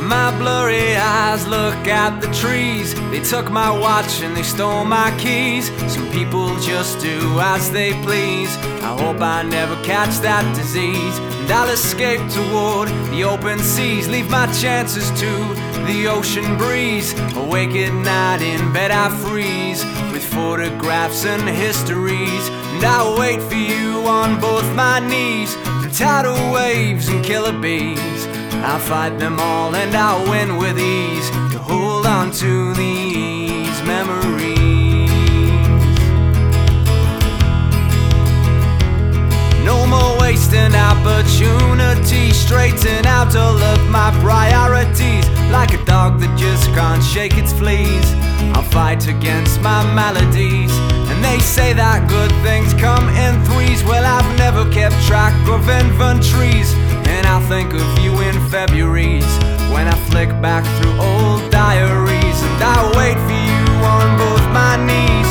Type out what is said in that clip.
My blurry eyes look at the trees. They took my watch and they stole my keys. Some people just do as they please. I hope I never catch that disease, and I'll escape toward the open seas. Leave my chances to the ocean breeze. Awake at night, in bed I freeze, with photographs and histories. And I'll wait for you on both my knees, through tidal waves and killer bees. I'll fight them all and I'll win with ease, to hold on to these memories. No more wasting opportunity, straighten out all of my priorities. Like a dog that just can't shake its fleas, I'll fight against my maladies. And they say that good things come in threes. Well, I've never kept track of inventories, and I'll think of you in February's, when I flick back through old diaries. And I'll wait for you on both my knees,